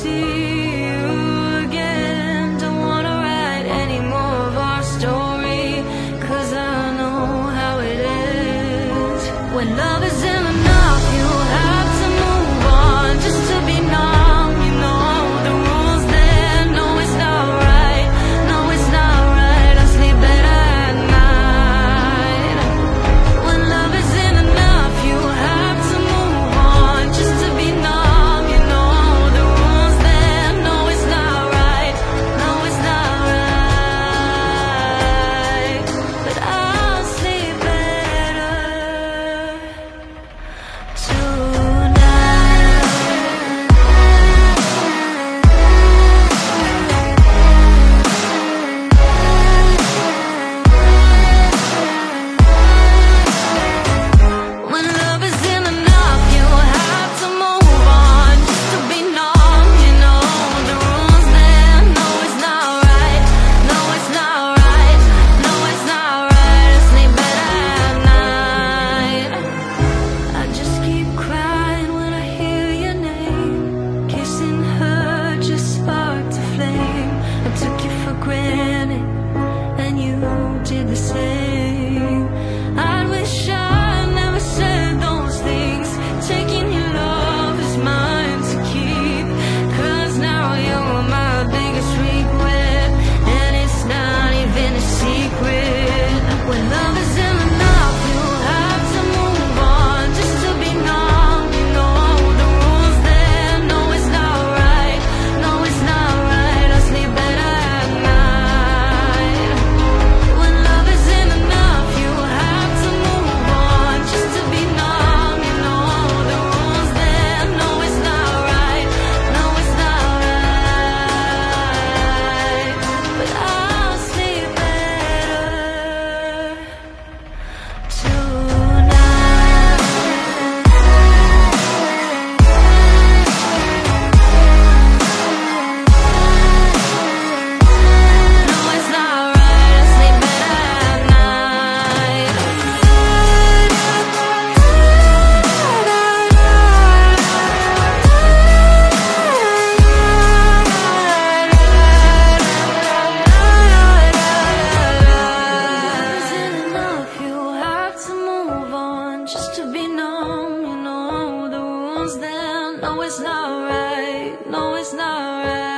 see you again. Don't wanna write any more of our story, 'cause I know how it is. When love isn't enough, you have to move on just to be numb. You know the rules there. No, it's not right. No, it's not right. I sleep better at night. When love isn't enough, you have to move on just to be numb. You know the rules there. No, it's not right. No, it's not right. But I'll sleep better when love isn't enough, you have to move on just to be numb. You know the rules there. No, it's not right. No, it's not right. No, it's not right. I sleep better at night. I just keep crying when I hear your name. Kissing her just sparked a flame. I took you for granted, and you did the same. I wish I never said those things. Taking your love is mine to keep, 'cause now you're my biggest regret, and it's not even a secret. When love isn't enough, you have to move on just to be numb. You know the rules there. No, it's not right. No, it's not right. I sleep better at night. When love isn't enough, you have to move on just to be numb. You know the rules there. No, it's not right. No, it's not right. But I'll sleep better tonight. No, it's not right. I sleep better at night. Isn't enough, you have to move on just to be numb. You know the rules then. No, it's not right. No, it's not right.